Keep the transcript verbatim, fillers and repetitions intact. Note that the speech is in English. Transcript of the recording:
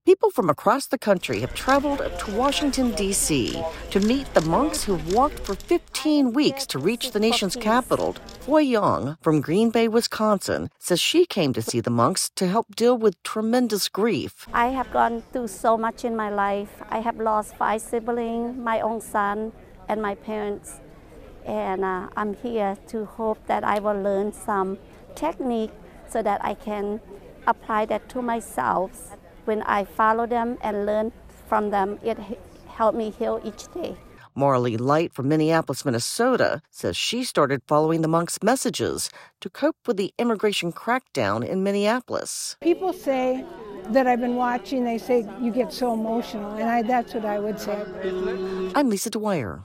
People from across the country have traveled to Washington, D C to meet the monks who walked for fifteen weeks to reach the nation's capital. Foy Young from Green Bay, Wisconsin, says she came to see the monks to help deal with tremendous grief. I have gone through so much in my life. I have lost five siblings, my own son, and my parents. And uh, I'm here to hope that I will learn some technique so that I can apply that to myself. When I follow them and learn from them, it helped me heal each day. Marley Light from Minneapolis, Minnesota, says she started following the monks' messages to cope with the immigration crackdown in Minneapolis. People say that I've been watching, they say you get so emotional, and I, that's what I would say. I'm Lisa Dwyer.